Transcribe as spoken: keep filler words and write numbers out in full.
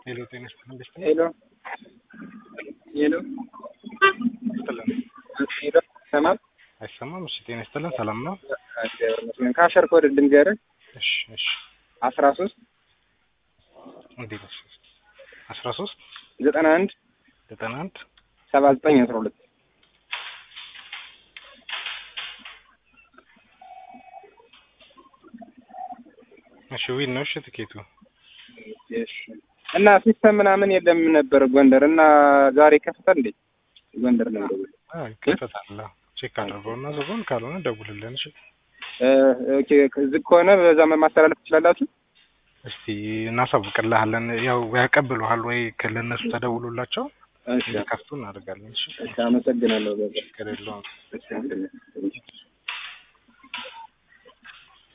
Hello, tienes un Hello. Hello. Stella. Hello. تمام. አይሰማም? እሺ ጤና ይስጥልን። ሰላም ነው? من كاشر كود الدنجارة እሺ እሺ። عشرة እንዴት ነሽ? አስራ ሶስት زتنا عند ዘጠና አንድ سبعة زتنا يسرولت እሺ ዊን ነው። እሺ ትኬቱ እሺ። እና ሲስተም ምናምን የለም ነበር ጎንደር እና ዛሬ ከፍተን እንዴ ጎንደር ነው ደውል አይ ከፈታላ ቼክ አድርገውና ዘጎን ካልሆነ ደውልልን። እሺ ኦኬ። ዝግ ከሆነ በዛ ማስተላለፍ ትችላላችሁ። እስቲ እናሳውቅልሃለን። ያው ያቀብሉሃል ወይ ከለነሱ ተደውሎላቸው እሺ ከፍቱ እናደርጋለን። እሺ አመሰግናለሁ። በቃ ከሌለው እሺ